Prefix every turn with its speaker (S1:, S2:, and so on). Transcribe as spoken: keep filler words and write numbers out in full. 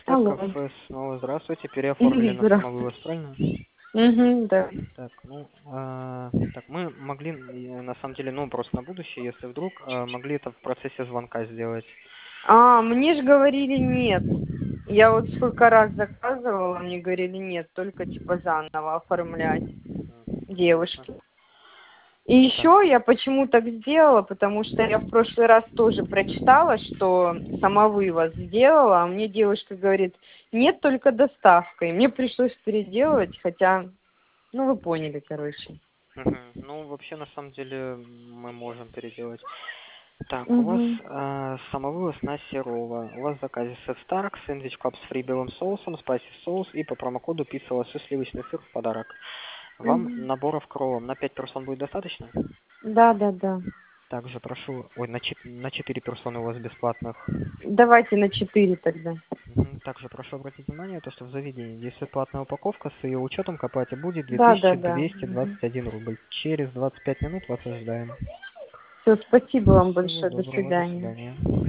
S1: Так,
S2: Алло.
S1: кафе снова здравствуйте. Переоформили на самовывоз,
S2: Здравствуйте.
S1: правильно?
S2: Угу, да.
S1: Так, ну, а, так, мы могли, э, на самом деле, ну, просто на будущее, если вдруг, а, могли это в процессе звонка сделать.
S2: А, мне же говорили нет. Я вот сколько раз заказывала, мне говорили нет, только типа заново оформлять девушки. И
S1: Так,
S2: еще я почему так сделала, потому что я в прошлый раз тоже прочитала, что самовывоз сделала, а мне девушка говорит, нет, только доставка. И мне пришлось переделывать, хотя, ну вы поняли, короче.
S1: мгм. Ну, вообще, на самом деле, мы можем переделать. Так, у вас
S2: Угу.
S1: а, самовывоз на Серова. У вас в заказе сет Старк, сэндвич кап с фри белым соусом, спайси соус и по промокоду пицца лосось сливочный сыр в подарок. Вам
S2: Угу.
S1: наборов кролом на пять персон будет достаточно?
S2: Да, да, да.
S1: Также прошу, ой, на, чет- на четыре персоны у вас бесплатных.
S2: Давайте на четыре тогда.
S1: Мгм. Также прошу обратить внимание, то, что в заведении здесь бесплатная упаковка с ее учетом к оплате будет
S2: Да, да,
S1: две тысячи
S2: да.
S1: двести двадцать один рубль. Через двадцать пять минут вас ожидаем.
S2: Все, спасибо вам
S1: Всего
S2: большое. До
S1: доброго, до
S2: свидания.
S1: свидания.